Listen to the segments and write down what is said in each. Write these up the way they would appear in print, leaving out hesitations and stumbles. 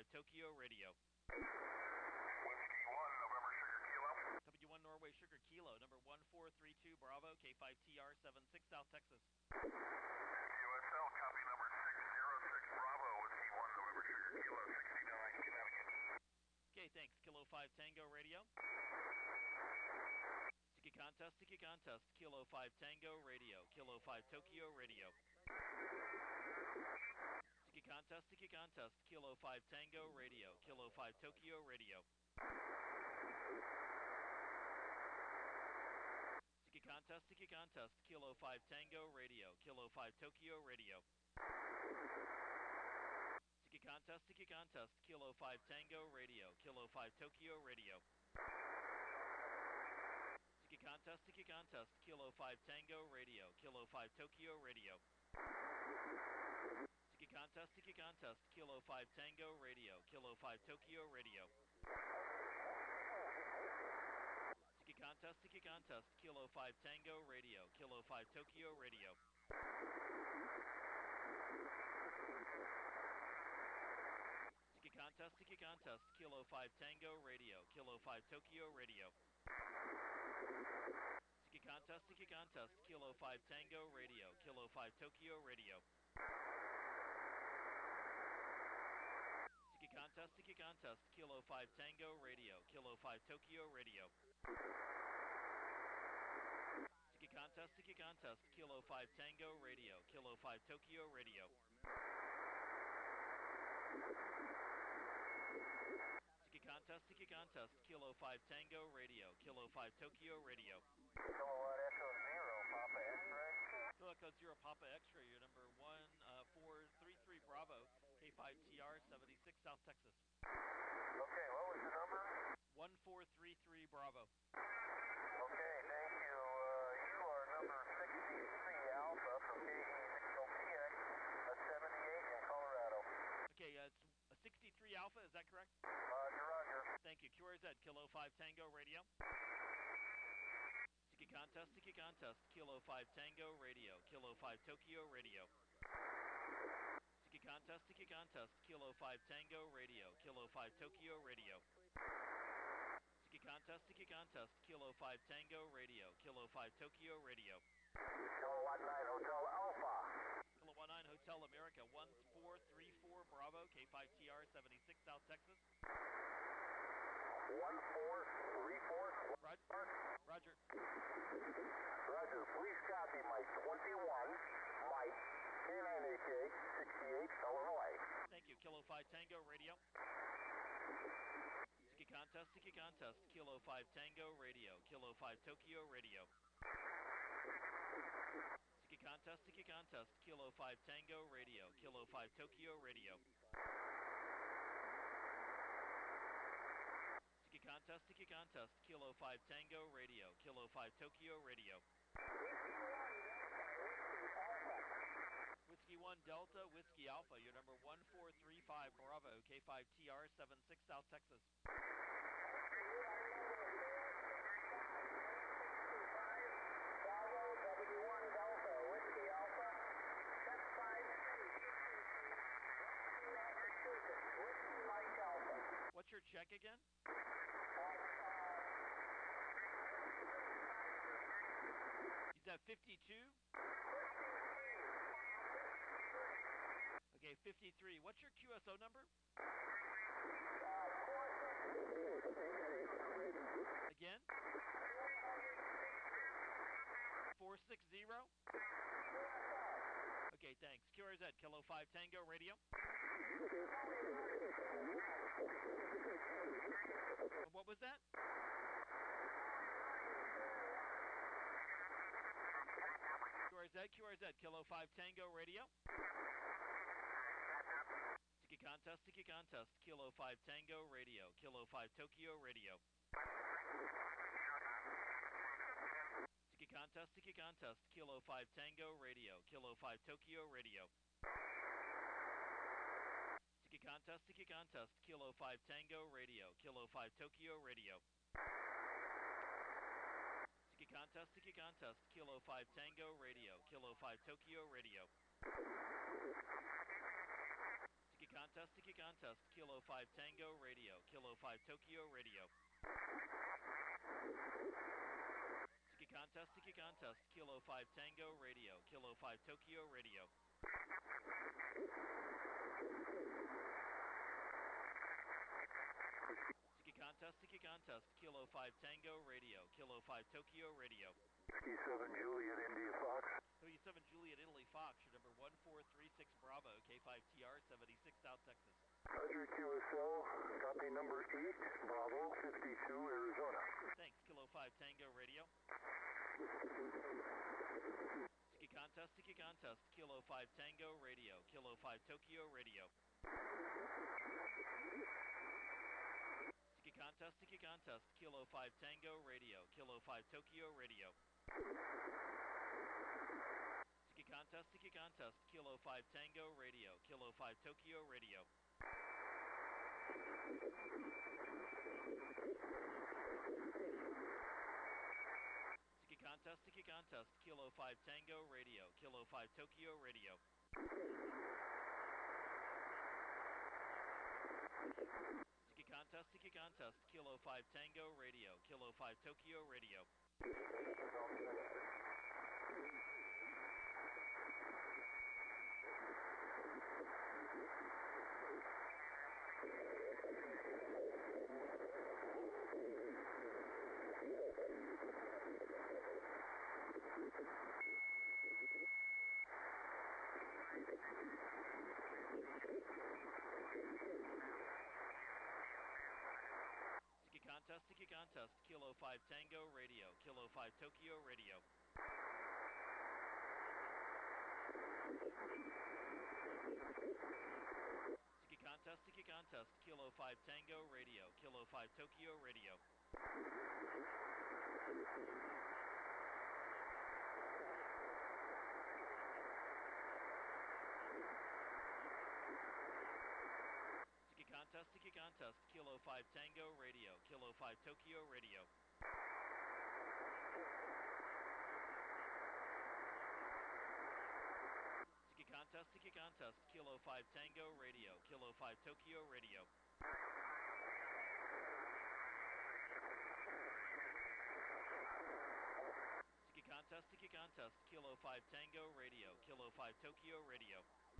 5 Tokyo Radio. Whiskey 1, November Sugar Kilo. W1 Norway Sugar Kilo, number 1432 Bravo, K5TR 76 South Texas. QSL, copy number 606 Bravo, Whiskey 1, November Sugar Kilo, 69 Connecticut. Okay, thanks. Kilo 5 Tango Radio. Ticket contest, Kilo 5 Tango Radio, Kilo 5 Tokyo Radio. Ticket contest, Kilo 5 Tango Radio, Kilo 5 Tokyo Radio. Ticket contest, Kilo 5 Tango Radio, Kilo 5 Tokyo Radio. Ticket contest, Kilo 5 Tango Radio, Kilo 5 Tokyo Radio. Ticket contest, Kilo 5 Tango Radio, Kilo 5 Tokyo Radio. Ticket contest, Kilo 5 Tango Radio, Kilo 5 Tokyo Radio. Ticket contest, Kilo 5 Tango Radio, Kilo 5 Tokyo Radio. Ticket contest, Kilo 5 Tango Radio, Kilo 5 Tokyo Radio. Ticket contest, Kilo 5 Tango Radio, Kilo 5 Tokyo Radio. Ticket contest, Kilo 5 Tango Radio, Kilo 5 Tokyo Radio. Ticket contest, Kilo 5 Tango Radio, Kilo 5 Tokyo Radio. Ticket contest, Kilo 5 Tango Radio, Kilo 5 Tokyo Radio. Kilowatt Echo 0, Papa X-Ray. Kilo Echo 0 Papa X-Ray, your number 1433 Bravo, K5TR 76 South Texas. Okay, what was the number? 1433 Bravo. Okay, thank you. You are number 63 Alpha from KE60PX, 78 in Colorado. Okay, it's a 63 Alpha, is that correct? Roger. Thank you. QRZ, Kilo 5 Tango Radio. Ticket contest, Kilo 5 Tango Radio, Kilo 5 Tokyo Radio. Ticket contest, Kilo 5 Tango Radio, Kilo 5 Tokyo Radio. Ticket contest, Kilo 5 Tango Radio, Kilo 5 Tokyo Radio. Kilowatt 9 Hotel Alpha. Kilo 19 Hotel America 1434 Bravo, K5TR 76 South Texas. 1434. Roger. Roger, please copy my 21, Mike, K9HA, 68, Illinois. Thank you. Kilo 5 Tango Radio. Ticket contest, Kilo 5 Tango Radio, Kilo 5 Tokyo Radio. Ticket contest, Kilo 5 Tango Radio, Kilo 5 Tokyo Radio. Ticket contest, Kilo 5 Tango Radio, Kilo 5 Tokyo Radio. Whiskey 1 Delta, Whiskey Alpha, your number 1435 Bravo, K5TR 76 South Texas. What's your check again? Is that 52? Okay, 53. What's your QSO number? Again? 460? Okay, thanks. QRZ, Kilo 5 Tango Radio. What was that? QRZ, Kilo 5 Tango Radio. Ticket contest, Kilo 5 Tango Radio, Kilo 5 Tokyo Radio. Ticket contest, Kilo 5 Tango Radio, Kilo 5 Tokyo Radio. Ticket contest, Kilo 5 Tango Radio, Kilo 5 Tokyo Radio. Ticket contest, Kilo 5 Tango Radio, Kilo 5 Tokyo Radio. Ticket Contest, Kilo 5 Tango Radio, Kilo 5 Tokyo Radio. Contest, Kilo 5 Tango Radio, Kilo 5 Tokyo Radio. Contest, Kilo 5 Tango Radio, Kilo 5 Tokyo Radio. Whiskey 7 Juliet India Fox. 37 Juliet Italy Fox, your number 1436 Bravo, K5TR 76 South Texas. Roger QSL, copy number 8, Bravo 52 Arizona. Thanks, Kilo 5 Tango Radio. Contest, Kilo 5 Tango Radio, Kilo 5 Tokyo Radio. Contest, Kilo 5 Tango Radio, Kilo 5 Tokyo Radio. Contest, Kilo 5 Tango Radio, Kilo 5 Tokyo Radio. Contest, Kilo 5 Tango Radio, Kilo 5 Tokyo Radio. Contest, Kilo 5 Tango Radio, Kilo 5 Tokyo Radio. Contest, Kilo 5 Tango Radio, Kilo 5 Tokyo Radio. Contest, Kilo 5 Tango Radio, Kilo 5 Tokyo Radio. Contest, Kilo 5 Tango Radio, Kilo 5 Tokyo Radio. Contest, Kilo 5 Tango Radio, Kilo 5 Tokyo Radio. Contest, Kilo 5 Tango Radio, Kilo 5 Tokyo Radio.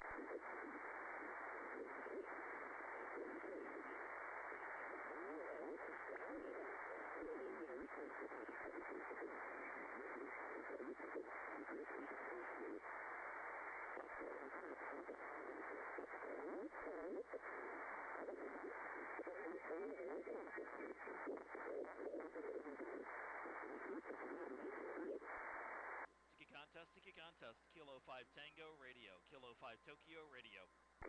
Contest, Kilo 5 Tango Radio, Kilo 5 Tokyo Radio.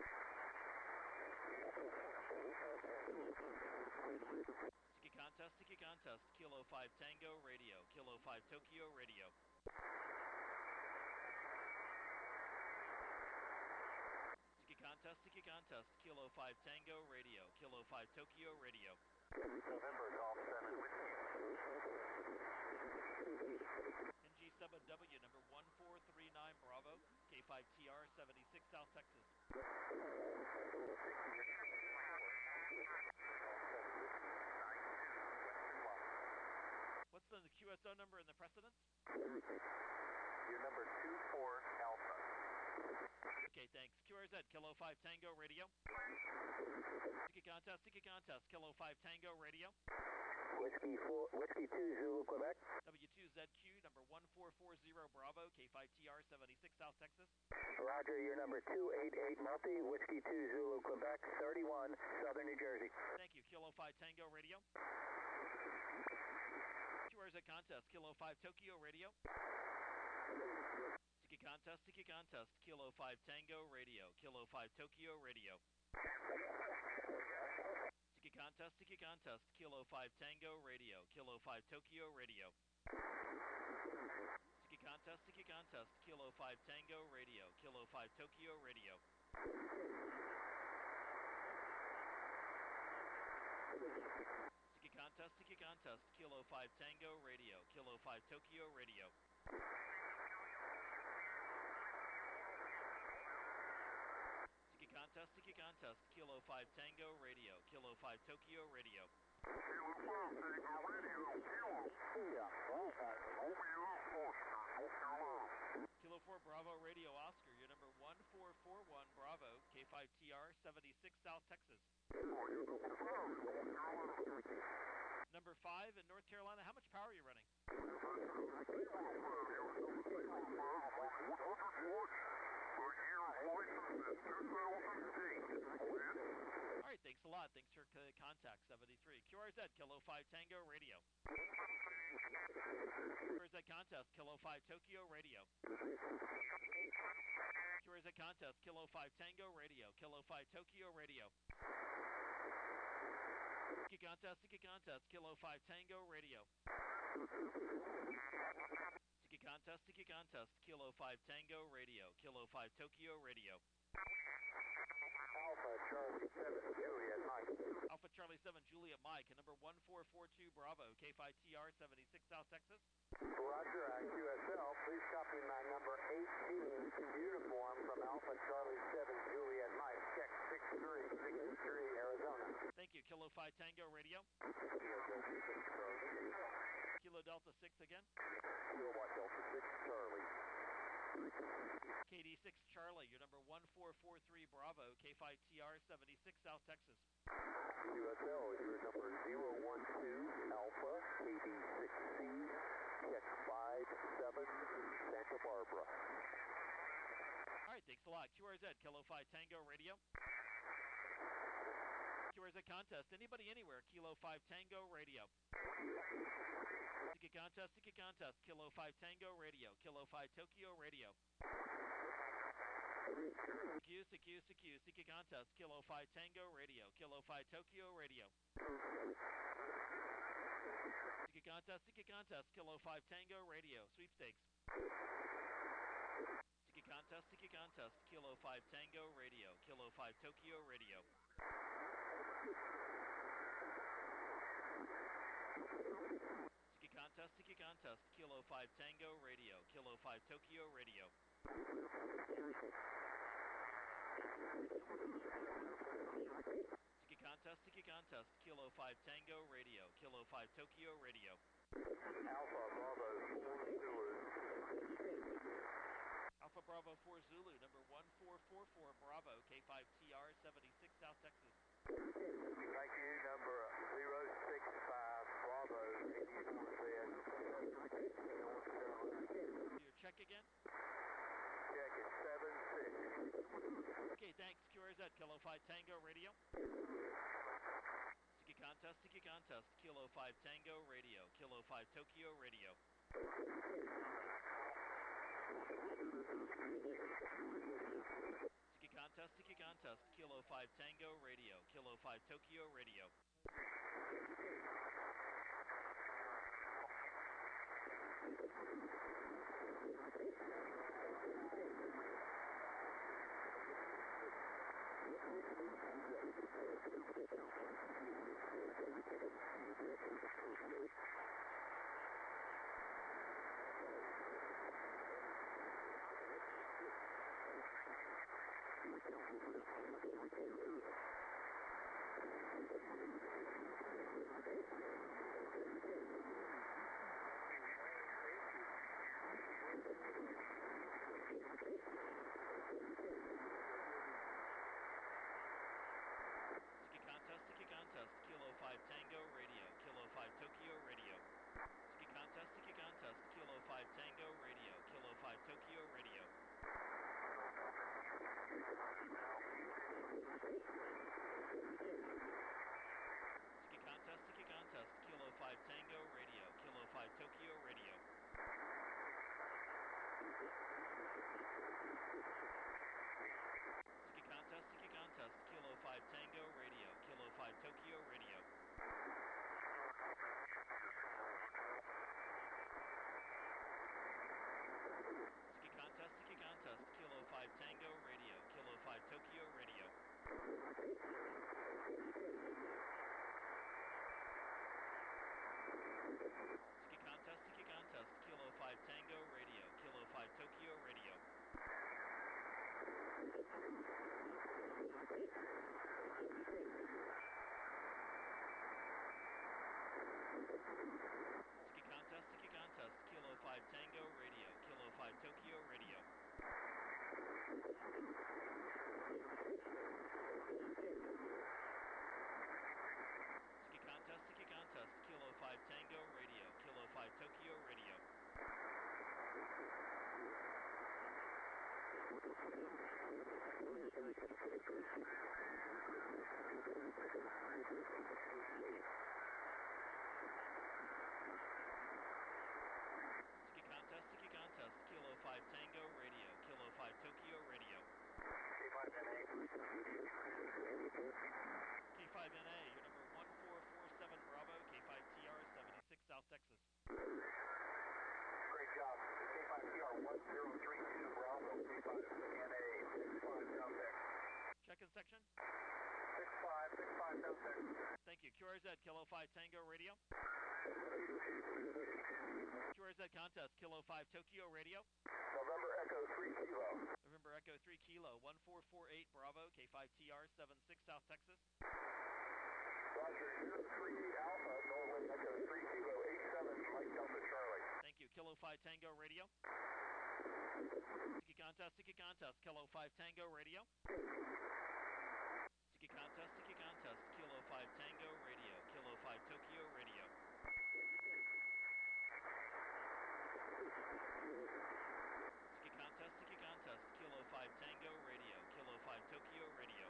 Contest, Kilo 5 Tango Radio, Kilo 5 Tokyo Radio. Contest, Kilo 5 Tango Radio, Kilo 5 Tokyo Radio. November Golf 7 Whiskey. NG7W number 1439 Bravo, K5TR 76 South Texas. What's the QSO number and the precedence? Your number 24 Alpha. Okay, thanks. QRZ, Kilo 5 Tango Radio. Contest, Kilo 5 Tango Radio. Whiskey 2 Zulu Quebec. W2ZQ, number 1440 Bravo, K5TR 76 South Texas. Roger, your number 288 Multi, Whiskey 2 Zulu Quebec, 31, Southern New Jersey. Thank you, Kilo 5 Tango Radio. QRZ Contest, Kilo 5 Tokyo Radio. Contest, Kilo 5 Tango Radio, Kilo 5 Tokyo Radio. Contest, Kilo 5 Tango Radio, Kilo 5 Tokyo Radio. Contest, Kilo 5 Tango Radio, Kilo 5 Tokyo Radio. Contest, Kilo 5 Tango Radio, Kilo 5 Tokyo Radio. Sticky Contest, Kilo 5 Tango Radio, Kilo 5 Tokyo Radio. Kilo 5 Tango Radio, Kilo 4 Bravo Radio Oscar, your number 1441 Bravo, K5TR 76 South Texas. Number 5 in North Carolina, how much power are you running? All right, thanks a lot. Thanks for contact 73. QRZ, Kilo 5 Tango Radio. QRZ Contest, Kilo 5 Tokyo Radio. QRZ Contest, Kilo 5 Tango Radio, Kilo 5 Tokyo Radio. Sticky Contest, Kilo 5 Tango Radio. Sticky Contest, Kilo 5 Tango Radio, Kilo 5 Tokyo Radio. Alpha Charlie 7 Juliet Mike, number 1442 Bravo, K5TR 76 South Texas. Roger, QSL, please copy my number 18 uniform from Alpha Charlie 7 Juliet Mike, check 6363 Arizona. Thank you, Kilo 5 Tango Radio. Kilo Delta 6 again. Kilo Delta 6 Charlie. KD6 Charlie, your number 1443 Bravo, K5TR 76 South Texas. QSL, your number 012 Alpha, KD6C, check 57 Santa Barbara. All right, thanks a lot. QRZ, Kilo 5 Tango Radio. QRZ Contest, anybody anywhere, Kilo 5 Tango Radio. Sticky Contest, Kilo 5 Tango Radio, Kilo 5 Tokyo Radio. Sticky Contest, Kilo 5 Tango Radio, Kilo 5 Tokyo Radio. Sticky Contest, Kilo 5 Tango Radio, sweepstakes. Sticky Contest, Kilo 5 Tango Radio, Kilo 5 Tokyo Radio. Sticky Contest, Kilo 5 Tango Radio, Kilo 5 Tokyo Radio. Sticky Contest, Kilo 5 Tango Radio, Kilo 5 Tokyo Radio. Alpha Bravo 4 Zulu. Alpha Bravo 4 Zulu, number 1444 Bravo, K5TR 76 South Texas. Thank you, number 065 Bravo, Your check again? Check is 76. Okay, thanks. QRZ, Kilo 5 Tango Radio. Sticky Contest, Kilo 5 Tango Radio, Kilo 5 Tokyo Radio. Sticky Contest, Kilo 5 Tango Radio, Kilo 5 Tokyo Radio. Sticky contest, Kilo 5 Tango Radio, Kilo 5 Tokyo Radio. K5NA. K5NA, your number 1447 Bravo, K5TR 76 South Texas. Great job. K5TR 1032 Bravo, K5NA 65 South Texas. Check in section. 65 South Texas. Thank you. QRZ, Kilo 5 Tango Radio. QRZ contest, Kilo 5 Tokyo Radio. November Echo 3 Kilo. November Echo 3 Kilo, 1448 Bravo, K5TR 76 South Texas. Roger, 03 Alpha, Norway Echo 3 Kilo 87 Mike Delta Charlie. Thank you. Kilo 5 Tango Radio. Sticky contest, Kilo 5 Tango Radio. Sticky contest, Kilo 5 Tango Radio, Kilo 5 Tokyo Radio. Sticky contest, Kilo 5 Tango Radio, Kilo 5 Tokyo Radio.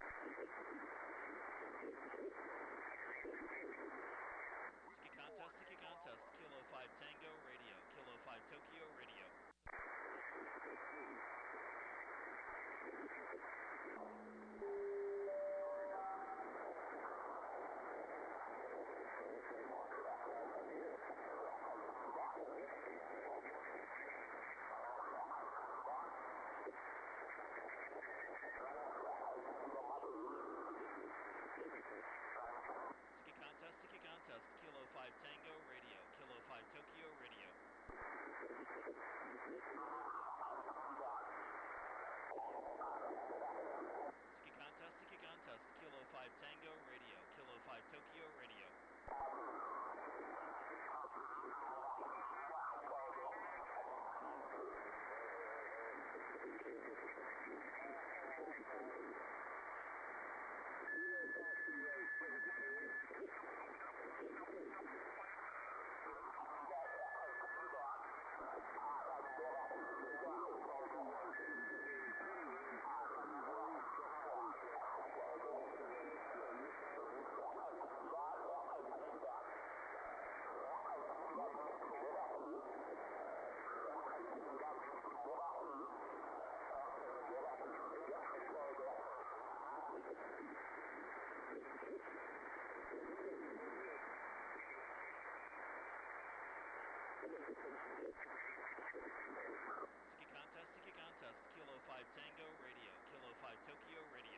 Sticky contest, Kilo 5 Tango Radio, Kilo 5 Tokyo Radio. Sticky contest, Kilo 5 Tango Radio, Kilo 5 Tokyo Radio. Sticky contest, Kilo 5 Tango Radio, Kilo 5 Tokyo Radio. Sticky contest, Kilo 5 Tango Radio, Kilo 5 Tokyo Radio.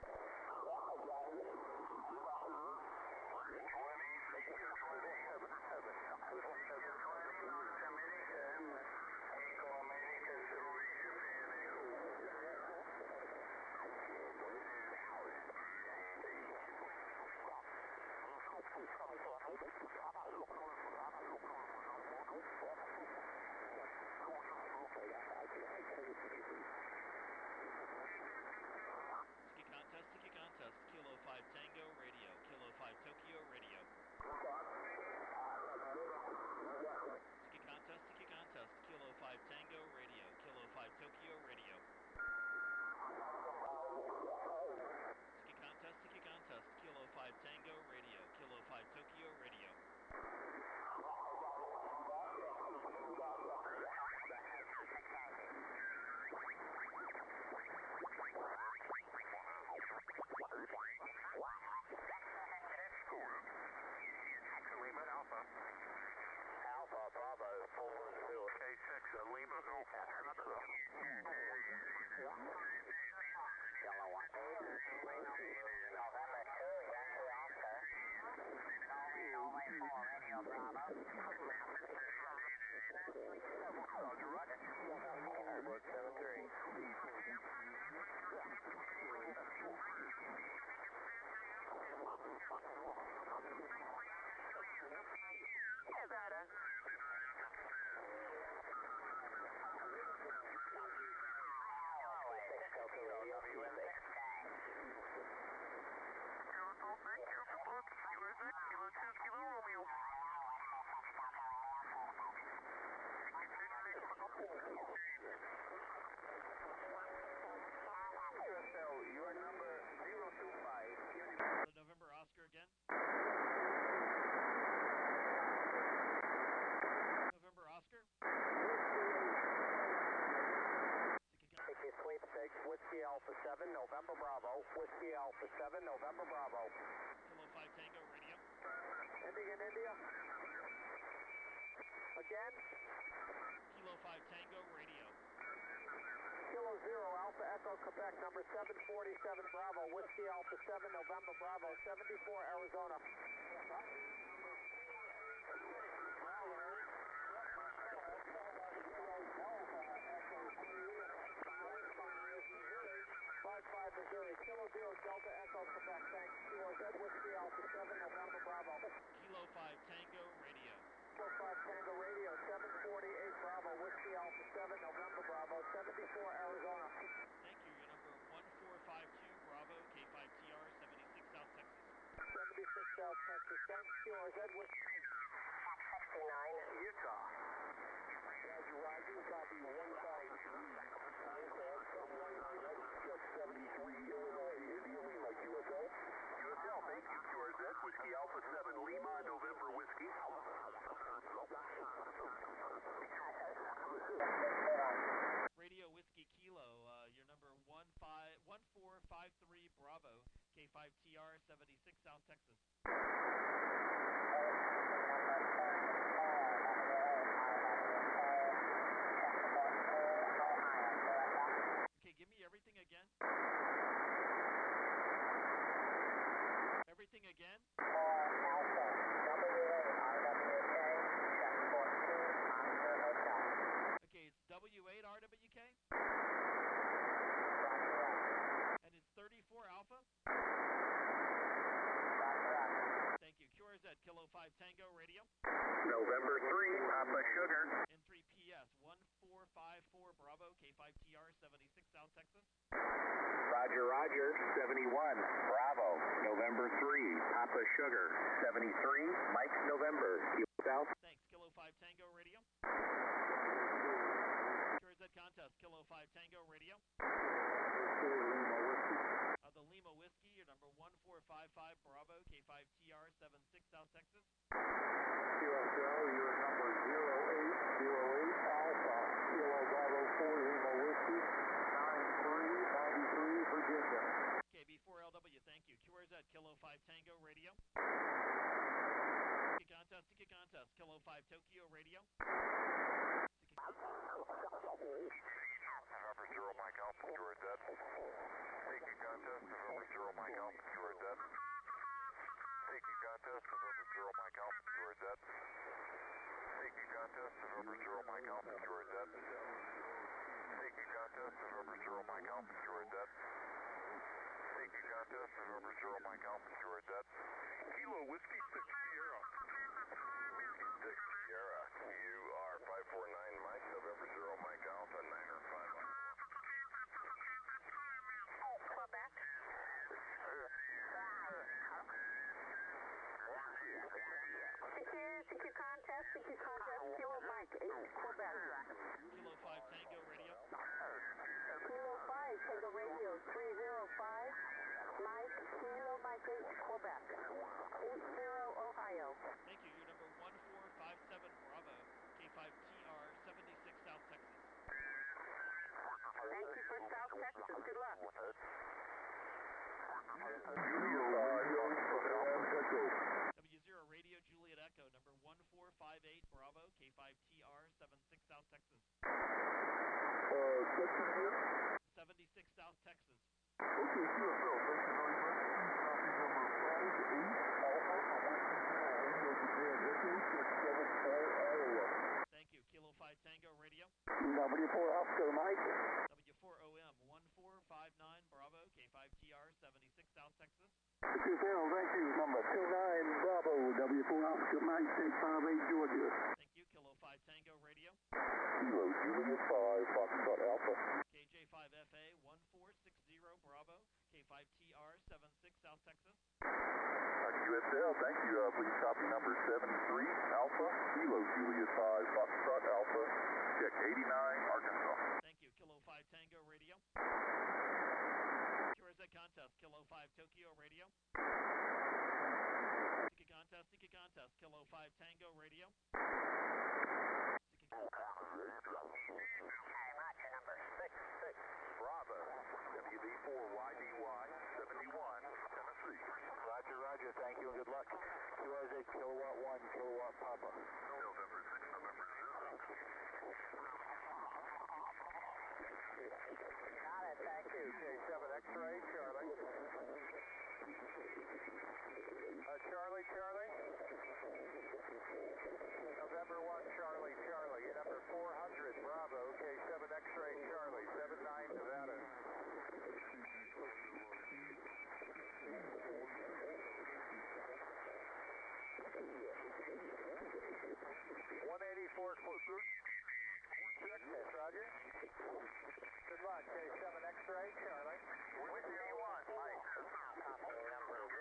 5 Tango Radio, Kilo 5 Tokyo Radio. Sticky contest, Kilo 5 Tango Radio, Kilo 5 Tokyo Radio. Sticky contest, Kilo 5 Tango Radio, Kilo 5 Tokyo Radio. Alpha, Bravo, 4-2. K6, Lima, Golf. Yellow 1. November 2, Yankee Oscar. Norway 4, Radio Bravo. Roger, roger. Airport 73. Nevada. The November Oscar again. November Oscar. Taking sweepstakes, Whiskey Alpha 7, November Bravo. Whiskey Alpha 7, November Bravo. Kilo 5 Tango Radio. Ending in India. Again. Kilo 5 Tango Radio. Kilo 0, Alpha Echo Quebec, number 747 Bravo. Whiskey Alpha 7, November Bravo, 74 Arizona. Missouri, Kilo 0, Delta Echo Quebec, thanks. QRZ Whiskey Alpha 7, November Bravo. Kilo 5 Tango Radio. Kilo 5 Tango Radio, 748 Bravo, Whiskey Alpha 7, November Bravo, 74 Arizona. Thank you. Your number 1452 Bravo, K5TR, 76 South Texas. 76 South Texas, thanks. QRZ Whiskey 69, Utah. Roger, Roger, copy 1,073, Illinois, India Lima, QSL. QSL, thank you. QRZ, Whiskey Alpha 7, Lima, November Whiskey. Radio Whiskey Kilo, your number 1453 Bravo, K5TR, 76 South Texas. Okay, give me everything again. Everything again. Okay, it's W8 RWK. And it's 34 Alpha. Thank you. QRZ, Kilo 5 Tango Radio. November 3, Papa Sugar. N3PS, 1454 Bravo, K5TR, 76 South Texas. Roger, Roger, 71, Bravo, November 3, Papa Sugar, 73, Mike November, South. Thanks. Kilo 5 Tango Radio. QRZ Contest, Kilo 5 Tango Radio. The Lima Whiskey, your number 1455 Bravo, K5TR, 76 South Texas. QSL, your number 0808 Alpha, Kilo Bravo 4 Lima Whiskey, 9393 Virginia. KB4LW, thank you. QRZ, Kilo 5 Tango Radio. Ticket contest, Kilo 5 Tokyo Radio. Ticket November 0, Mike Alpha, QRZ. Ticket contest, November 0, Mike Alpha, QRZ. Ticket contest, November 0, Mike Alpha, QRZ. Ticket contest, November 0, Mike Alpha, QRZ. Ticket contest, November 0, Mike Alpha, QRZ. Ticket contest, November 0, Mike Alpha, QRZ. Kilo Whiskey 6 Sierra. 6 Sierra, QR 549 Mike, November 0, Mike Alpha, 905. Quebec. Secure contest, Kilo Mike 8, Quebec. Kilo 5 Tango Radio. Kilo 5, Tango Radio 305, Mike, Kilo Mike 8, Quebec. 80 Ohio. Thank you. Your number 1457 Bravo, K5TR, 76 South Texas. Thank you for South Texas. Good luck. W0 Radio Juliet Echo, number 1458 Bravo, K5TR, 76 South Texas. 76 South Texas. Thank you. Kilo 5 Tango Radio. W4 Oscar Mike. W4OM 1459 Bravo, K5TR, 76 South Texas. Thank you. Number 29 Bravo, W4 Oscar Mike, 658 Georgia. Thank you. Kilo 5 Tango Radio. Kilo Juliet 5 Foxtrot Alpha. KJ5FA 1460 Bravo, K5TR, 76 South Texas. QSL, thank you. Please copy number 73, Alpha, Kilo Juliet 5 Foxtrot Alpha, check 89, Arkansas. Thank you. Kilo 5 Tango Radio. QRZ Contest, Kilo 5 5 Tokyo Radio. Sticky contest, Kilo 5 Tango Radio. Number 66. Bravo, WB4YDY 71, Tennessee. Roger, roger. Thank you and good luck. QRZ kilowatt 1, kilowatt Papa. November 6, November 0. Got it. Thank you. K7 X-ray, Charlie. Charlie, Charlie. November 1, Charlie, Charlie. Number 400, Bravo, K7 X-ray, Charlie, 79 Nevada. 184 closer. Check this, Roger. Good luck, K7 X-ray, Charlie. Whiskey 1, Mike. Number 1.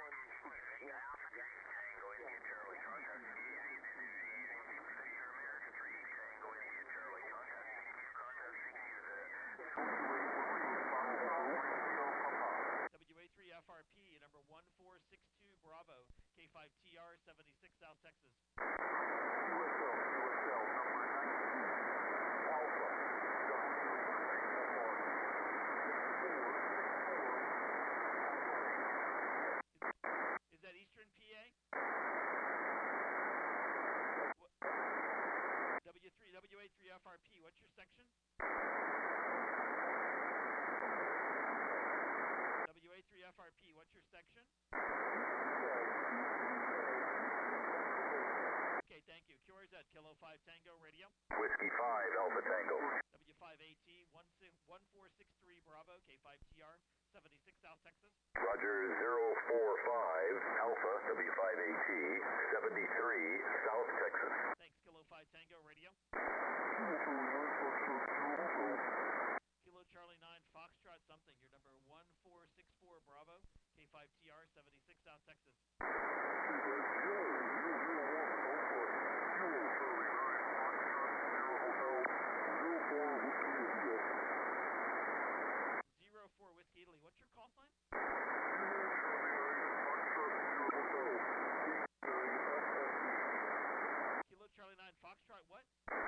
Tango India Charlie, contact. American 3, Tango India Charlie, contact. Contact WA3 FRP, number 1462 Bravo, K5TR, 76 South Texas. Is that Eastern PA? WA3 FRP, what's your section? WA3 FRP, what's your section? Okay, thank you. QRZ, Kilo 5 Tango Radio. Whiskey 5, Alpha Tango. W5AT, 1463 Bravo, K5TR, 76 South Texas. Roger 045, Alpha, W5AT, 73, South Texas. Thanks, Kilo 5 Tango Radio. Kilo Charlie 9 Foxtrot something, your number 1464 Bravo, K5TR, 76 South Texas. 04 Whiskey Italy, what's your call sign? Kilo Charlie 9 Foxtrot what?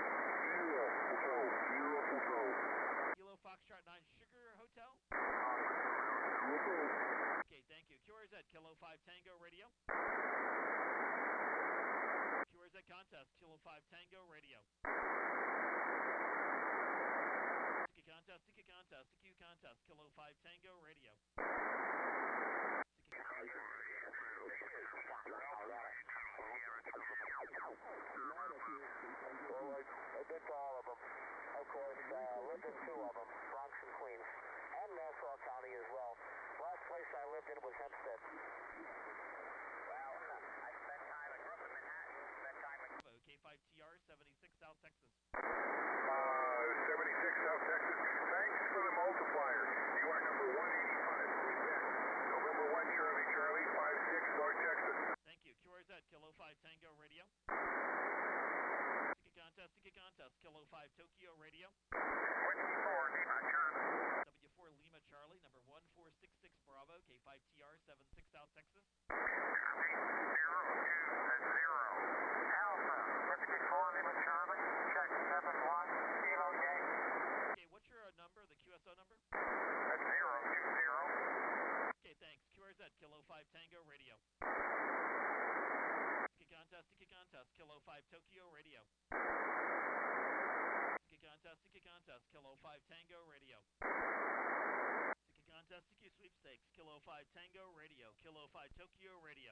Kilo Foxtrot 9 Sugar Hotel? Okay, thank you. QRZ, Kilo 5 Tango Radio. QRZ contest, Kilo 5 Tango Radio. Sticky contest, Kilo 5 Tango Radio. Well, I've been to all of them. Of course, lived in 2 of them, Bronx and Queens, and Nassau County as well. Last place I lived in was Hempstead. Well, I spent time in Brooklyn, Manhattan, spent time in K5TR, 76 South Texas. 76 South Texas. Thanks for the multiplier. You are number 185. November 1, Charlie, Charlie, 56, North Texas. Thank you. QRZ, Kilo 5 Tango Radio. Sticky contest, Kilo 5 Tokyo Radio. Whiskey 4, Lima, Charlie. W4 Lima Charlie, number 1466 Bravo, K5TR, 76 South Texas. 020. Alpha, Whiskey 4, Lima, Charlie. Check 71, Kilo Yankee. Okay, what's your number, the QSO number? That's 020. Okay, thanks. QRZ, Kilo 5 Tango Radio. Sticky contest, Kilo 5 Tokyo Radio. Sticky contest, Kilo 5 Tango Radio. Sticky contest, sticky sweepstakes, Kilo 5 Tango Radio, Kilo 5 Tokyo Radio.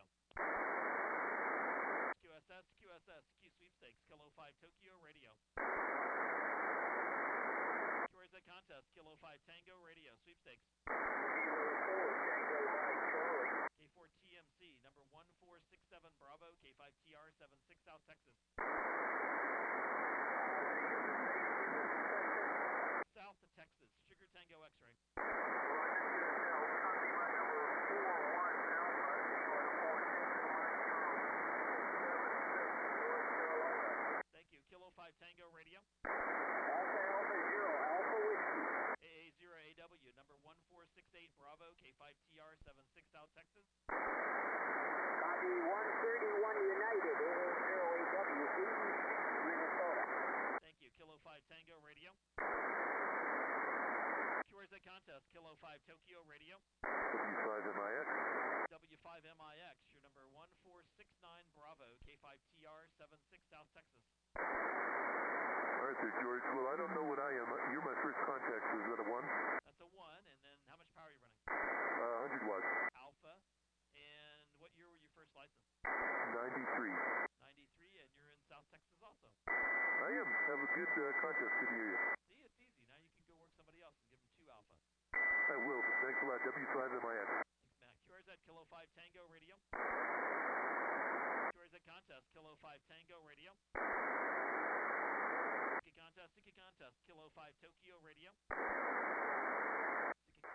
QSS, sticky sweepstakes, Kilo 5 Tokyo Radio. QRZ contest, Kilo 5 Tango Radio, sweepstakes. K4 TMC, number 1467 Bravo, K5TR, 76 South Texas. South to Texas, Sugar Tango X-ray. Thank you. Kilo 5 Tango Radio. AA0AW, number 1468 Bravo, K5TR, 76 69 Bravo, K5TR 76 South Texas. All right, there, George. Well, I don't know what I am. You're my first contact. Is that a 1? That's a 1, and then how much power are you running? 100 watts. Alpha. And what year were you first licensed? 93. 93, and you're in South Texas also. I am. Have a good contest. Good to hear you. See, it's easy. Now you can go work somebody else and give them 2 Alpha. I will. Thanks a lot. W5MIX. Thanks, Mac. QRZ Kilo 5 Tango Radio. QRZ Contest, Kilo 5 Tango Radio. Sticky Contest, Kilo 5 Tokyo Radio. Sticky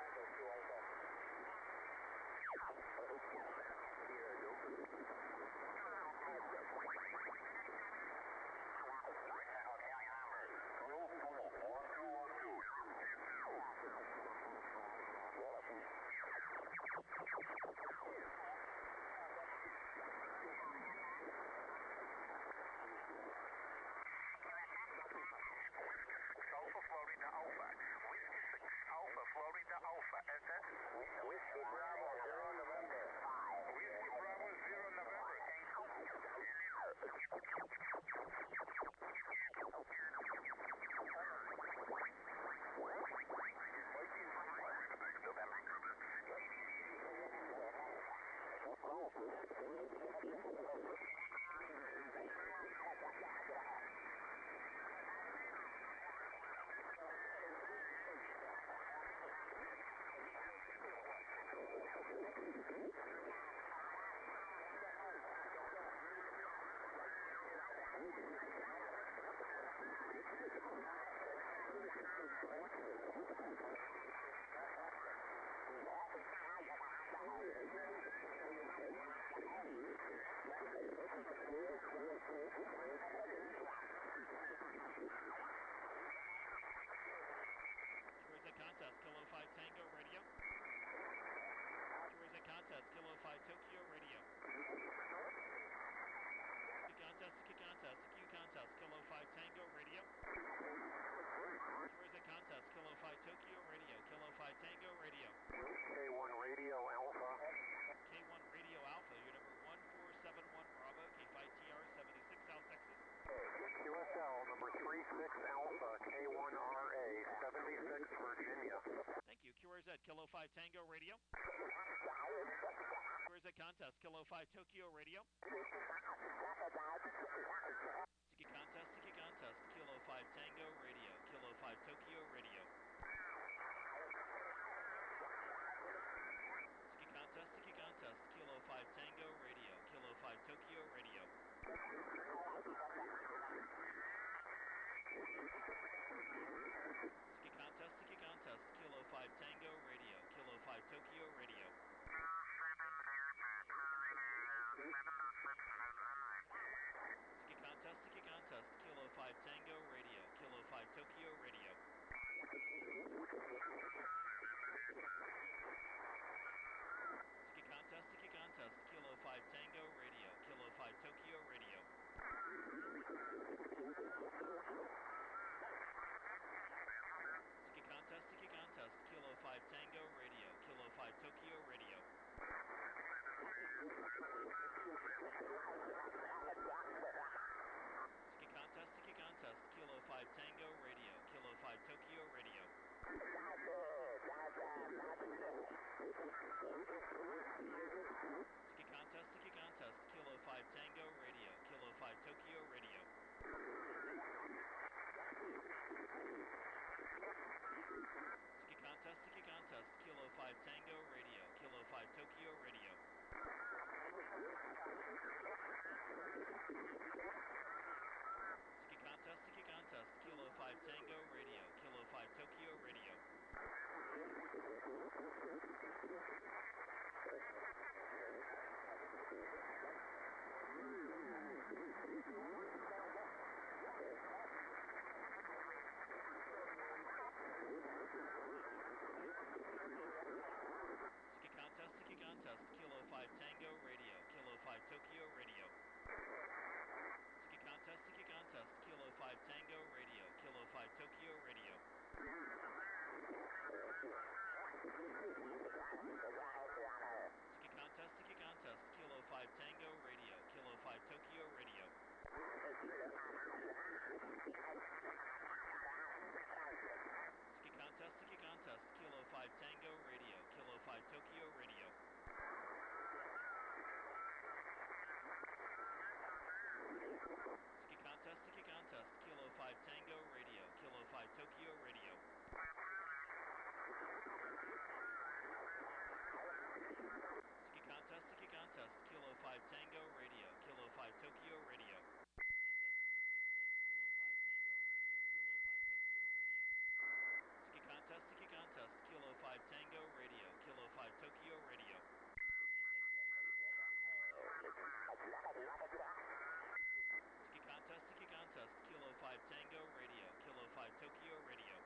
Whiskey Bravo 0 November 5. Whiskey Bravo 0 November. Contest, Kilo 5 Tango Radio. QRZ Contest, Kilo 5 Tokyo Radio. Sticky Contest, Q Contest, Kilo 5 Tango Radio. QRZ Contest, Kilo 5 Tokyo Radio, Kilo 5 Tango Radio. K1 Radio Alpha. K1 Radio Alpha, your number 1471 Bravo, K5TR 76 South Texas. QSL number 36 Alpha, K1RA 76 Virginia. Thank you. QRZ Kilo 5 Tango Radio. QRZ Contest, Kilo 5 Tokyo Radio. Sticky Contest, Kilo 5 Tango Radio, Kilo 5 Tokyo Radio. Sticky Contest, Kilo 5 Tango Radio, Kilo 5 Tokyo Radio. Sticky Contest, Kilo 5 Tango Radio, Kilo 5 Tokyo Radio. Sticky Contest, Kilo 5 Tango Radio, Kilo 5 Tokyo Radio. Sticky Contest, Kilo 5 Tango Radio, Kilo 5 Tokyo Radio. Sticky Contest, Kilo 5 Tango Radio, Kilo 5 Tokyo Radio. Sticky Contest, Kilo 5 Tango Radio, Kilo 5 Tokyo Radio. Sticky contest, Kilo 5 Tango Radio, Kilo 5 Tokyo Radio. Sticky contest, Kilo 5 Tango Radio, Kilo 5 Tokyo Radio. Sticky contest, Kilo 5 Tango Radio, Kilo 5 Tokyo Radio. Sticky contest, Kilo 5 Tango Radio, Kilo 5 Tokyo Radio. Sticky contest, Kilo 5 Tango Radio, Kilo 5 Tokyo Radio.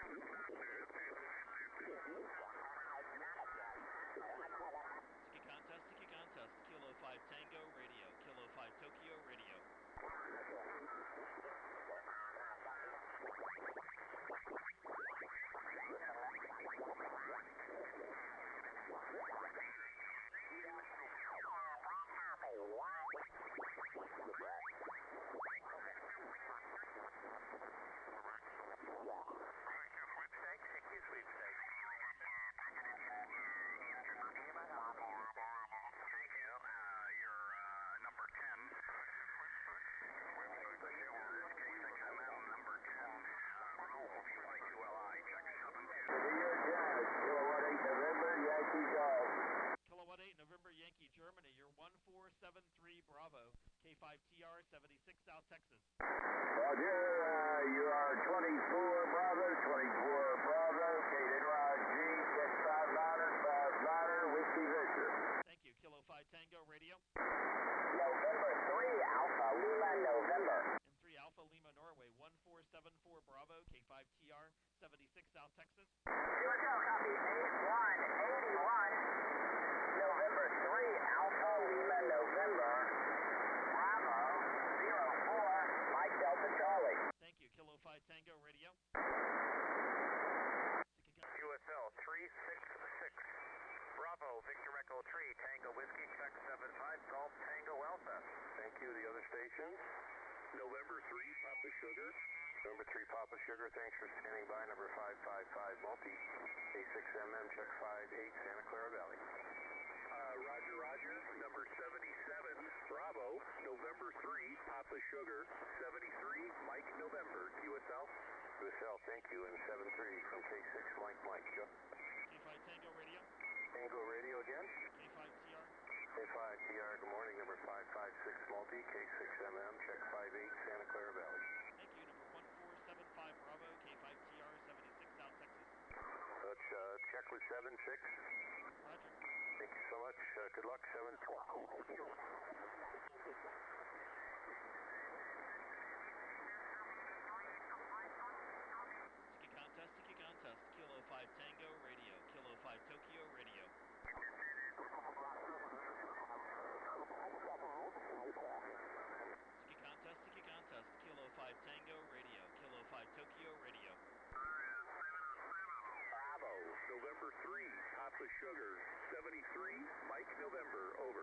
Sticky contest, Kilo 5 Tango Radio, Kilo 5 Tokyo Radio. November Yankee Germany, you're 1473 Bravo, K5TR 76 South Texas. Roger, you are 24 Bravo, 24 Bravo, Kaden Rod G, get 5 Whiskey Victor. Thank you, Kilo 5 Tango Radio. November 3 Alpha Lima November. And 3 Alpha Lima Norway, 1474 Bravo, K5TR 76 South Texas. QSL copy 8181. November 3, Alpha Lima November, Bravo, 04, Mike Delta Charlie. Thank you, Kilo 5 Tango Radio. QSL 366, Bravo, Victor Echo Tree, Tango Whiskey, check 75, Golf Tango Alpha. Thank you, the other stations. November 3, Papa Sugar. November 3, Papa Sugar, thanks for standing by. Number 555 Multi, A6MM, check 58, Santa Clara Valley. Roger, number 77, Bravo, November 3, Papa Sugar, 73, Mike November, QSL. QSL, thank you, and 73 from K6, Mike. K5 Tango Radio. Tango Radio again. K5TR. K5TR, good morning, number 556 Multi, K6MM, check 58, Santa Clara Valley. Thank you, number 1475 Bravo, K5TR 76 South Texas. Let's check with 76. Roger. Thank you so much. Good luck, 712. Sticky contest, Kilo 5 Tango Radio, Kilo 5 Tokyo Radio. Sticky contest, Kilo 5 Tango Radio, Kilo 5 Tokyo Radio. Bravo, November 3, Papa Sugar, 73, Mike November, over.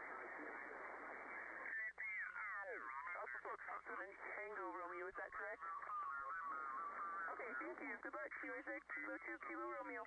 Alpha Fox, Tango Romeo, is that correct? Okay, thank you. Good luck, Kilo 6, Kilo 2, Kilo Romeo.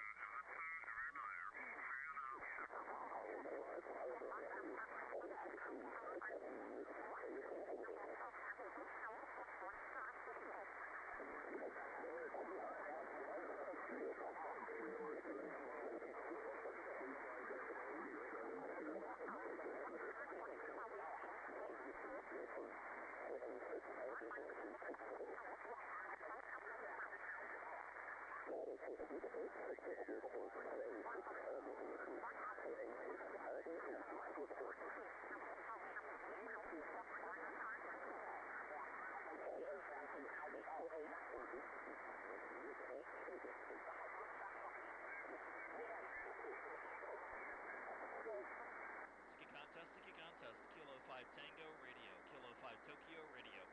Sticky contest, Kilo 5 Tango Radio, Kilo 5 Tokyo Radio.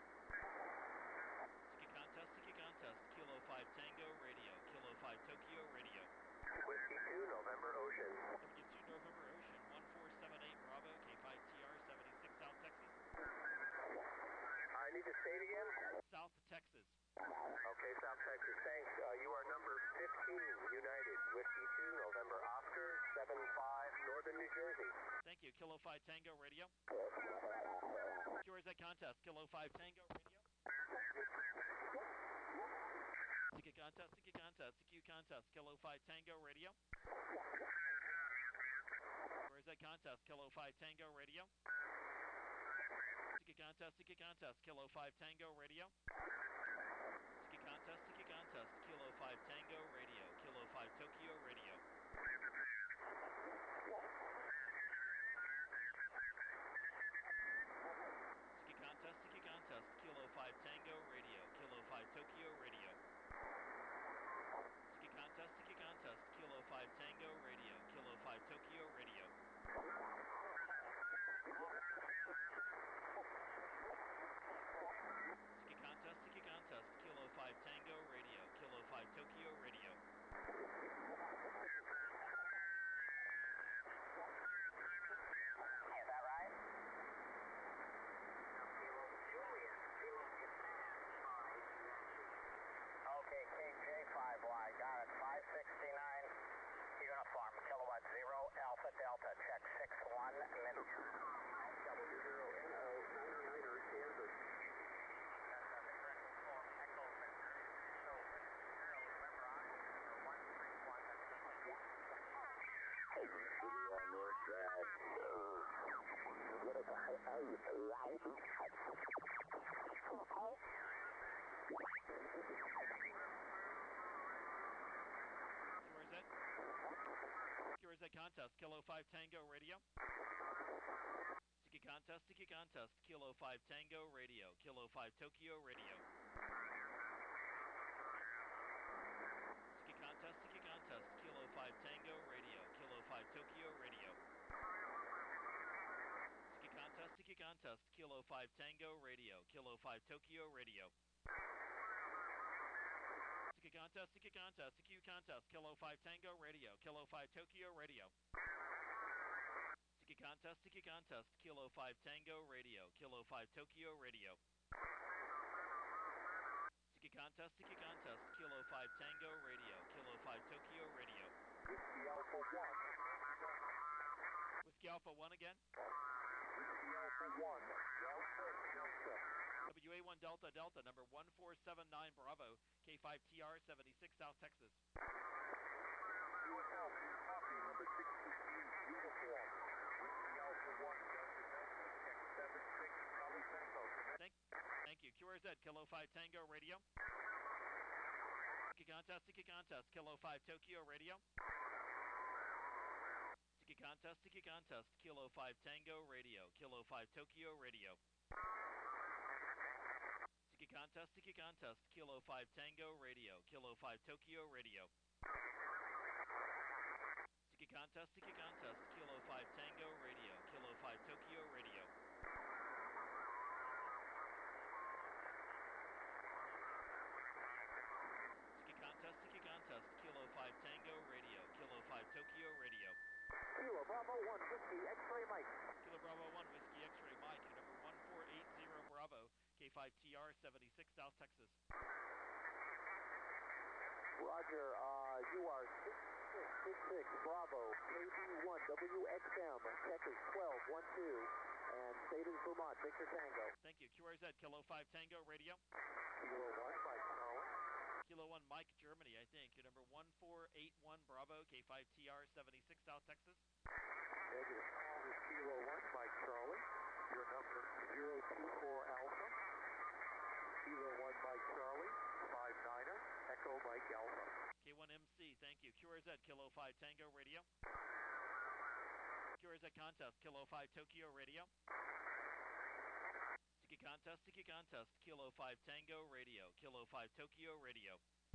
Sticky contest, Kilo 5 Tango Radio, Kilo 5 Tokyo Radio. Whiskey Jersey. Thank you. Kilo 5 Tango Radio. QRZ contest. Kilo 5 Tango Radio. CQ contest. CQ contest. CQ contest. Kilo 5 Tango Radio. QRZ contest. Kilo 5 Tango Radio. CQ contest. CQ contest. Kilo 5 Tango Radio. CQ contest. CQ contest. Kilo 5 Tango Radio. Kilo 5 Tokyo Radio. CQ contest, Kilo 5 Tango Radio, Kilo 5 Tokyo Radio. CQ contest, Kilo 5 Tango Radio, Kilo 5 Tokyo Radio. CQ contest, Kilo 5 Tango Radio, Kilo 5 Tokyo Radio. Is that right? Okay, KJ5Y, got it. 569 uniform, kilowatt 0, Alpha Delta, check 61 minutes. QRZ contest, Kilo 5 Tango Radio. CQ contest, Kilo 5 Tango Radio, Kilo 5 Tokyo Radio. CQ contest, Kilo 5 Tango Radio, Kilo 5 Tokyo Radio. CQ contest, Kilo 5 Tango Radio, Kilo 5 Tokyo Radio. CQ contest, Kilo 5 Tango Radio, Kilo 5 Tokyo Radio. CQ contest, Kilo 5 Tango Radio, Kilo 5 Tokyo Radio. CQ contest, Kilo 5 Tango Radio, Kilo 5 Tokyo Radio. Whiskey Alpha 1. Whiskey Alpha 1 again. Whiskey Alpha 1, Delta. WA1 Delta Delta, number 1479 Bravo, K5TR 76 South Texas. USL, copy, number 63, uniform. Whiskey Alpha 1, Delta Delta, check 76, Charlie Tango. Thank you. QRZ, Kilo 5 Tango Radio. CQ contest, Kilo 5 Tokyo Radio. CQ contest, Kilo 5 Tango Radio, Kilo 5 Tokyo Radio. CQ contest, Kilo 5 Tango Radio, Kilo 5 Tokyo Radio. CQ contest, Kilo 5 Tango Radio, Kilo 5 Tokyo Radio. CQ contest, Kilo 5 Tango Radio, Kilo 5 Tokyo Radio. Kilo Bravo 1, Whiskey X-Ray Mike. Kilo Bravo 1, Whiskey X-Ray Mike, number 1480 Bravo, K5TR 76 South Texas. Roger, you are 6666 Bravo, KB1 WXM, check is 1212, and state is Vermont, Victor Tango. Thank you. QRZ, Kilo 5 Tango Radio. Kilo 1, Mike Collins. Kilo 1 Mike Germany, I think. You're number 1481 Bravo, K5TR 76 South Texas. Negative. This is Kilo 1, Mike Charlie. Your number 024 Alpha. Kilo 1, Mike Charlie. 59er, Echo Mike Alpha. K1MC, thank you. QRZ, Kilo 5 Tango Radio. QRZ contest, Kilo 5 Tokyo Radio. CQ contest, Kilo 5 Tango Radio, Kilo 5 Tokyo Radio.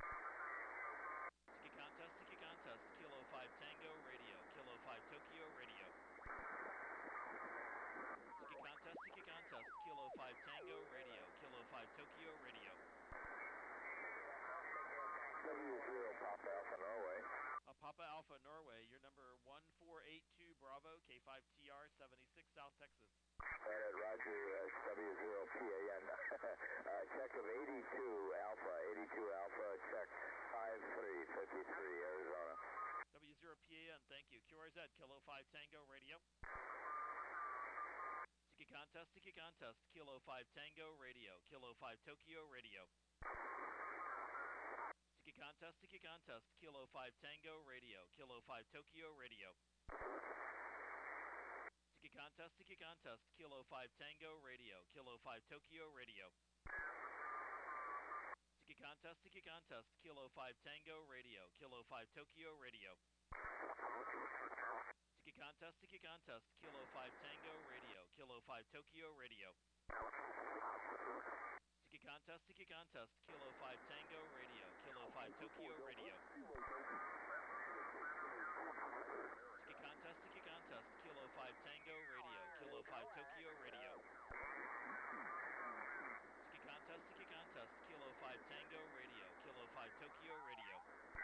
CQ contest, Kilo 5 Tango Radio, Kilo 5 Tokyo Radio. CQ contest, Kilo 5 Tango Radio, Kilo 5 Tokyo Radio. W0 Papa Alpha Norway. Papa Alpha Norway, you're number 1482 Bravo, K5TR 76 South Texas. And Roger, W0PAN. Check of 82 Alpha, check 5353 Arizona. W0PAN, thank you. QRZ, Kilo 5 Tango Radio. Tiki Contest, Kilo 5 Tango Radio, Kilo 5 Tokyo Radio. Tiki Contest, Kilo 5 Tango Radio, Kilo 5 Tokyo Radio. Tiki Contest, Kilo 5 Tango Radio, Kilo 5 Tokyo Radio. Tiki Contest, Kilo 5 Tango Radio, Kilo 5 Tokyo Radio. Tiki Contest, Kilo 5 Tango Radio, Kilo 5 Tokyo Radio. Tiki Contest, Kilo 5 Tango Radio, Kilo 5 Tokyo Radio. Tiki Contest, Kilo 5 Tango Radio, Kilo 5 Tokyo Radio. Tiki Contest, Kilo 5 Tango Radio, Kilo 5 Tokyo Radio.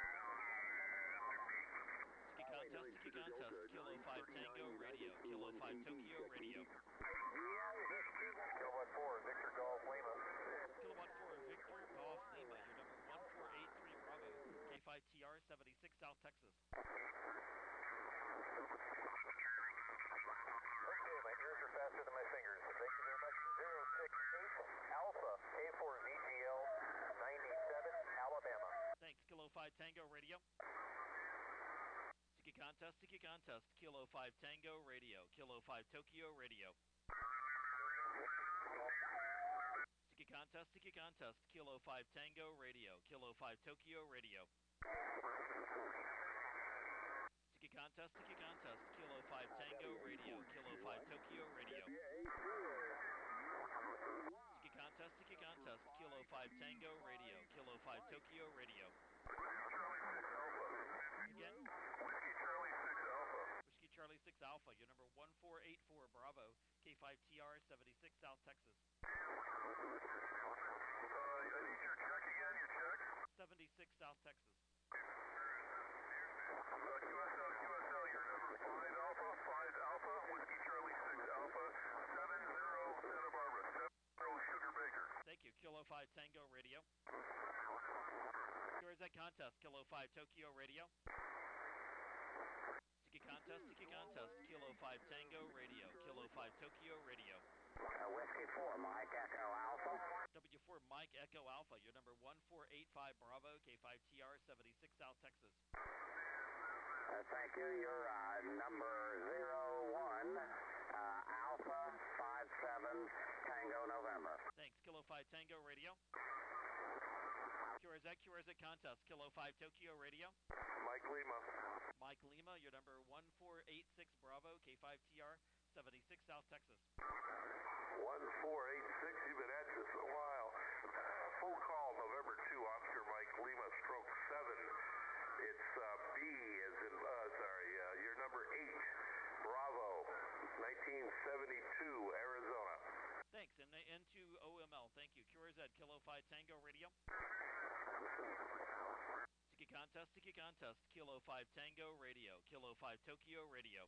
Tiki Contest, Kilo 5 Tango Radio, Kilo 5 Tokyo Radio. Kilowatt 4, Victor Golf Lima. Kilowatt 4, Victor Golf Lima, your number 1483 Bravo, K5TR 76 South Texas. Okay, my ears are faster than my fingers. Thank you very much. 068 Alpha, A4VGL 97, Alabama. Thanks, Kilo 5 Tango Radio. Tiki Contest, Kilo 5 Tango Radio, Kilo 5 Tokyo Radio. Tiki Contest, Kilo 5 Tango Radio, Kilo 5 Tokyo Radio. Tiki Contest, Kilo 5 Tango Radio, Kilo 5 Tokyo Radio. Tiki Contest, Kilo 5 Tango Radio, Kilo 5 Tokyo Radio. Again? Whiskey Charlie 6 Alpha. Whiskey Charlie 6 Alpha, your number 1484 Bravo, K5TR 76 South Texas. I need your check again, your check. 76 South Texas. QSL, your number 5 Alpha, Whiskey Charlie 6 Alpha, 70 Santa Barbara, 70 Sugar Baker. Thank you, Kilo 5 Tango Radio. Where is that contest? Kilo 5 Tokyo Radio. Tiki Contest, Kilo 5 Tango Radio, Kilo 5 Tokyo Radio. Whiskey 4, Mike Echo Alpha. W4 Mike Echo Alpha, your number 1485 Bravo, K5TR 76 South Texas. Thank you. You're number 01 Alpha 57 Tango November. Thanks, Kilo 5 Tango Radio. QRZ contest, Kilo 5 Tokyo Radio. Mike Lima. Mike Lima, your number 1486 Bravo, K5TR 76 South Texas. 1486, you've been at this a while. Full call, November 2, Oscar Mike Lima, stroke 7. It's B as in, your number 8, Bravo, 1972, Arizona. Thanks, and into OML, thank you. QRZ, Kilo 5 Tango Radio. Tiki Contest, Kilo 5 Tango Radio, Kilo 5 Tokyo Radio.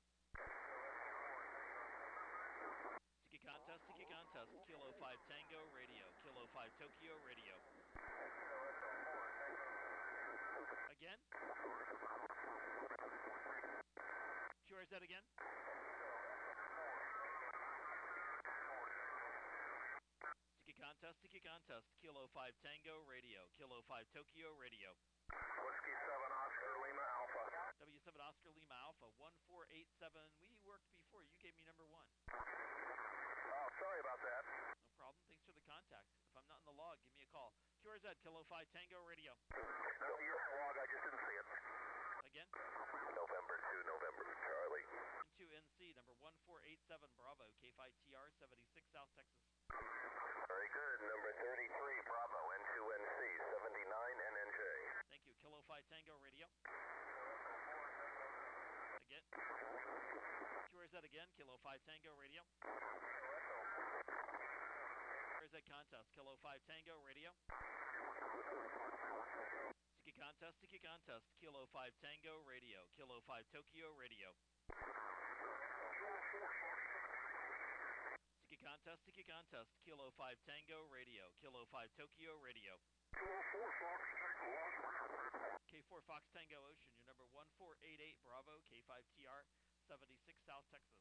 Tiki Contest, Kilo 5 Tango Radio, Kilo 5 Tokyo Radio. Again? QRZ again? Tiki Contest, Kilo 5 Tango Radio, Kilo 5 Tokyo Radio. Whiskey 7 Oscar Lima Alpha. W7 Oscar Lima Alpha, 1487. We worked before. You gave me number 1. Oh, sorry about that. No problem. Thanks for the contact. If I'm not in the log, give me a call. QRZ, Kilo 5 Tango Radio. No, you're in the log. I just didn't see it. Again? November 2, November Charlie. Into NC, number 1487 Bravo, K5TR 76 South Texas. Very good. Number 33 Bravo, N2NC, 79 NNJ. Thank you. Kilo 5 Tango Radio. Again. QRZ again, Kilo 5 Tango Radio. QRZ contest, Kilo 5 Tango Radio. Tiki Contest, Kilo 5 Tango Radio, Kilo 5 Tokyo Radio. Tiki Contest, Kilo 5 Tango Radio, Kilo 5 Tokyo Radio. K4 Fox Tango Ocean, your number 1488 Bravo, K5TR, 76 South Texas.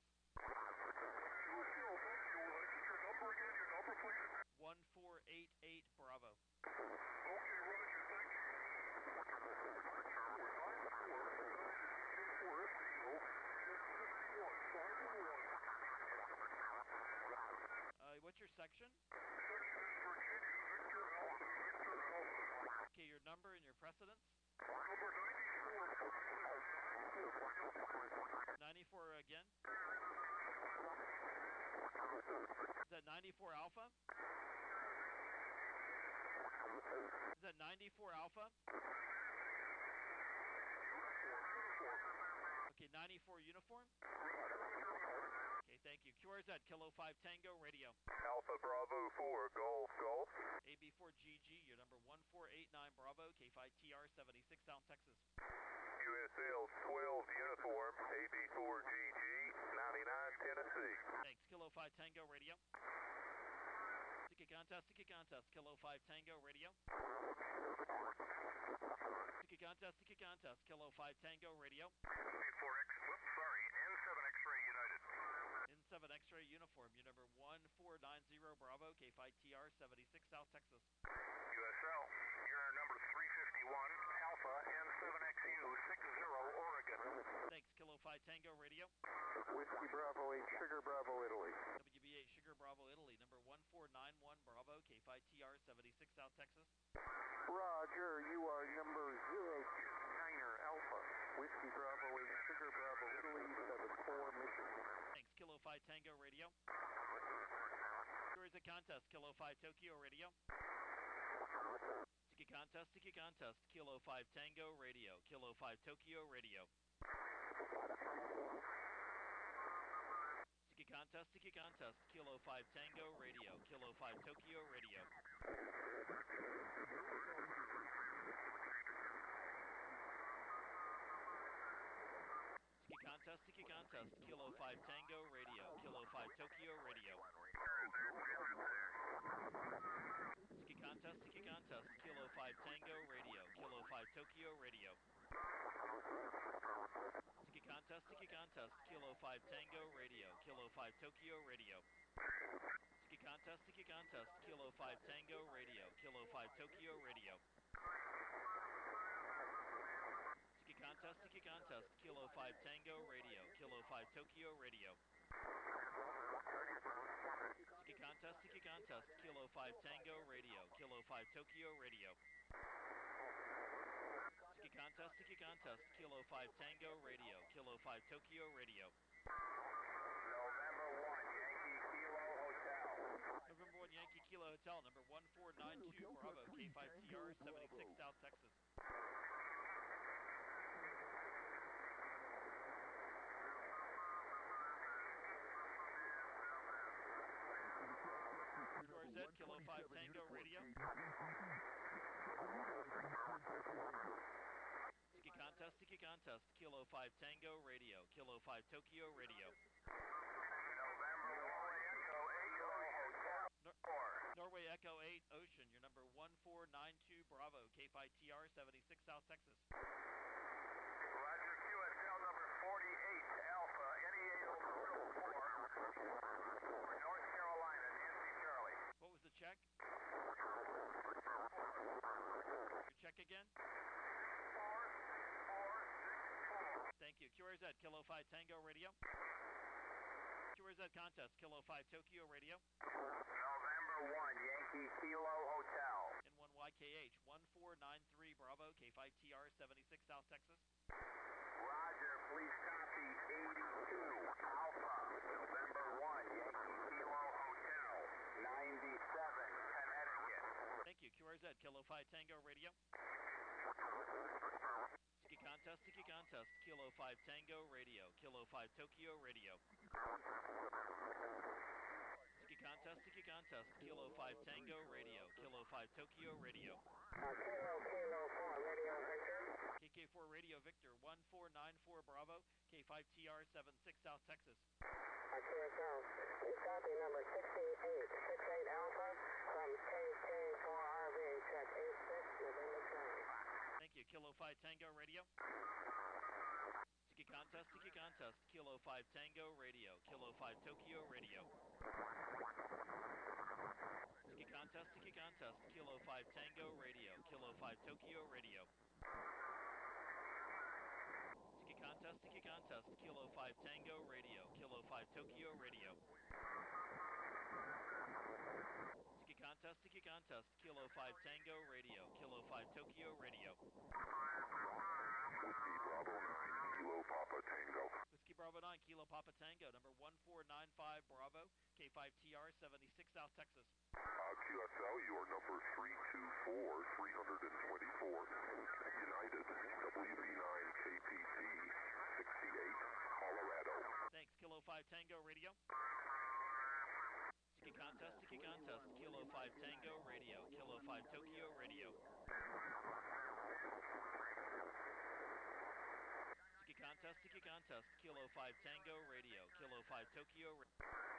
Your number again, your number, please. 1488 Bravo. Okay, roger, thank you. 94 What's your section? Section is Virginia, Victor Alpha, Victor Alpha. Okay, your number and your precedence? Number 94. 94 again? Is that 94 Alpha? Is that 94 Alpha? Okay, 94 Uniform? Okay, thank you. QRZ, Kilo 5 Tango, radio. Alpha Bravo 4, Golf, Golf. AB4GG, your number 1489 Bravo, K5TR, 76 South Texas. USL 12 Uniform, AB4GG, 99 Tennessee. Thanks. Kilo 5 Tango, radio. Sticky contest, Kilo 5 Tango, radio. Sticky contest, Kilo 5 Tango, radio. B4X, whoops, sorry, N7 X-Ray United. N7 X-Ray Uniform, your number 1490 Bravo, K5TR, 76 South Texas. USL, your number 351, Alpha N7XU, 60 Oregon. Thanks. Kilo 5 Tango, radio. Whiskey Bravo 8, Sugar Bravo, Italy. WB8 Sugar Bravo, Italy, number 1491 Bravo, K5TR, 76 South Texas. Roger, you are number 029er Alpha, Whiskey Bravo 8, Sugar Bravo, Italy, 74 Michigan. Thanks. Kilo 5 Tango, radio. Here is a contest, Kilo 5 Tokyo, radio. Sticky contest, Kilo 5 Tango, radio. Kilo 5 Tokyo, radio. Sticky contest, Kilo 5 Tango, radio. Kilo 5 Tokyo, radio. Sticky contest, Kilo 5 Tango, radio. Kilo 5 Tokyo, radio. Sticky contest, Kilo 5 Tango, radio. Kilo 5 Tokyo, radio. Sticky contest, Kilo 5 Tango, radio. Kilo 5 Tokyo, radio. Sticky contest, Kilo 5 Tango, radio. Kilo 5 Tokyo, radio. Sticky contest, Kilo 5 Tango, radio. Kilo 5 Tokyo, radio. Sticky contest, Kilo 5 Tango, radio. Kilo 5 Tokyo, radio. Sticky contest, Kilo 5 Tango, radio. Kilo 5 Tokyo, radio. November 1, Yankee Kilo Hotel. November 1 Yankee Kilo Hotel, number 1492 Bravo, K5TR, 76 South Texas. QRZ, Kilo 5 Tango, radio. Sticky contest, Kilo 5 Tango, radio. Kilo 5 Tokyo, radio. November 1, Echo 8 Hotel. Norway Echo 8 Ocean, your number 1492 Bravo, K5TR, 76 South Texas. Roger, QSL number 48 Alpha, NE8 North Carolina, Nancy Charlie. What was the check? Your check again? 4464. Thank you. QRZ, Kilo 5 Tango, radio. QRZ contest, Kilo 5 Tokyo, radio. November 1, Yankee Kilo Hotel. N1YKH, 1493 Bravo, K5TR, 76 South Texas. Roger, please copy 82 Alpha, November 1, Yankee Kilo Hotel, 97 Connecticut. Thank you. QRZ, Kilo 5 Tango, radio. Sticky contest, Kilo 5 Tango, radio. Kilo 5 Tokyo, radio. Sticky contest, Kilo 5 Tango, radio. Kilo 5 Tokyo, radio. Kilo 4, radio Victor. KK4 Radio Victor, 1494 Bravo, K5TR, 76 South Texas. QSL, you copy number 68 Alpha from KK4RV, check 86 November 20. Thank you. Kilo 5 Tango, radio. Tiki Contest, Kilo 5 Tango Radio, Kilo 5 Tokyo Radio. Tiki Contest, Kilo 5 Tango Radio, Kilo 5 Tokyo Radio. Tiki Contest, Kilo 5 Tango Radio, Kilo 5 Tokyo Radio. Tiki Contest, Kilo 5 Tango Radio, Kilo 5 Tokyo Radio. Whiskey Bravo 9, Kilo Papa Tango. Whiskey Bravo 9, Kilo Papa Tango, number 1495 Bravo, K5TR 76 South Texas. QSL, your number 324, United, WB9KPT, 68, Colorado. Thanks, Kilo 5 Tango Radio. Tiki Contest, Kilo 5 Tango Radio, Kilo 5 Tokyo Radio. Tiki Contest, Kilo 5 Tango Radio, Kilo 5 Tokyo Radio.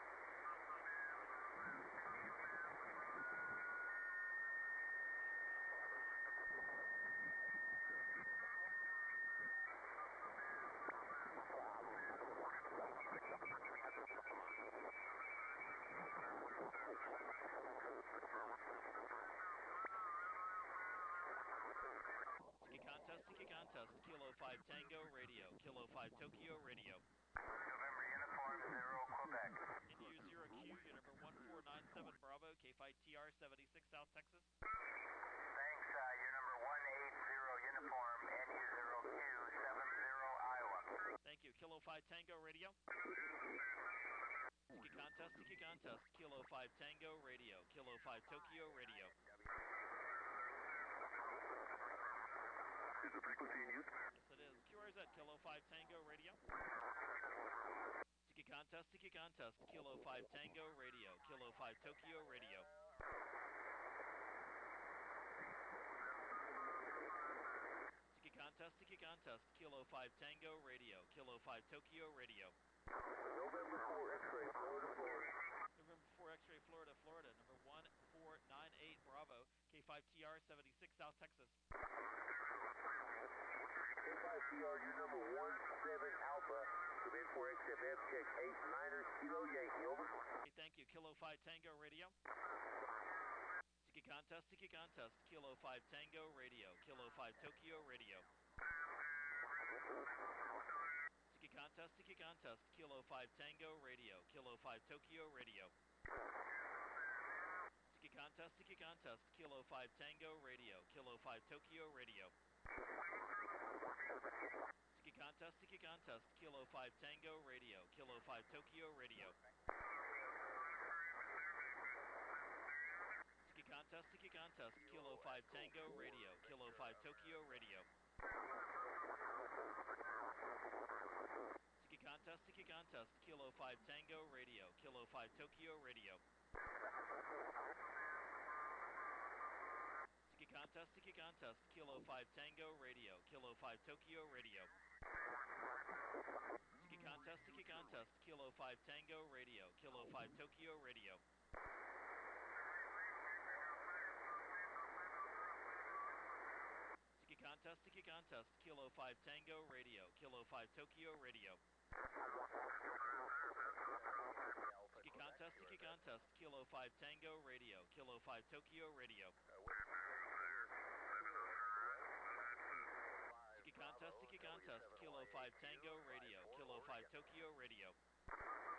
Tiki Contest, Kilo 5 Tango Radio, Kilo 5 Tokyo Radio. November Uniform 0 Quebec. NU 0Q, your number 1497 Bravo, K5TR 76 South Texas. Thanks, your number 180 Uniform NU 0Q 70 Iowa. Thank you, Kilo 5 Tango Radio. Tiki Contest, Kilo 5 Tango Radio, Kilo 5 Tokyo Radio. Is the frequency in use? Yes, it is. QRZ, Kilo 5 Tango Radio. Tiki Contest, Kilo 5 Tango Radio, Kilo 5 Tokyo Radio. Tiki Contest, Kilo 5 Tango Radio, Kilo 5 Tokyo Radio. November 4 X-ray, Florida, Florida. November 4 X-ray, Florida, Florida, number 1498 Bravo, K5TR 76 South Texas. K5TR, your number 17 Alpha, Command 4XFM, check 89er Kilo Yankee, over. Okay, thank you, Kilo 5 Tango Radio. Tiki Contest, Kilo 5 Tango Radio, Kilo 5 Tokyo Radio. Tiki Contest, Kilo 5 Tango Radio, Kilo 5 Tokyo Radio. Tiki Contest, Kilo 5 Tango Radio, Kilo 5 Tokyo Radio. Tiki Contest, Kilo 5 Tango Radio, Kilo 5 Tokyo Radio. Tiki Contest, Kilo 5 Tango Radio, Kilo 5 Tokyo Radio. Tiki Contest, Kilo 5 Tango Radio, Kilo 5 Tokyo Radio. Tiki Contest, Kilo 5 Tango Radio, Kilo 5 Tokyo Radio. Tiki Contest, Kilo 5 Tango Radio, Kilo 5 Tokyo Radio. Tiki Contest, Kilo 5 Tango Radio, Kilo 5 Tokyo Radio. Tiki Contest, Kilo 5 Tango Radio, Kilo 5 Tokyo Radio. Tiki Contest, Kilo 5 Tango Radio, Kilo 5 Tokyo Radio.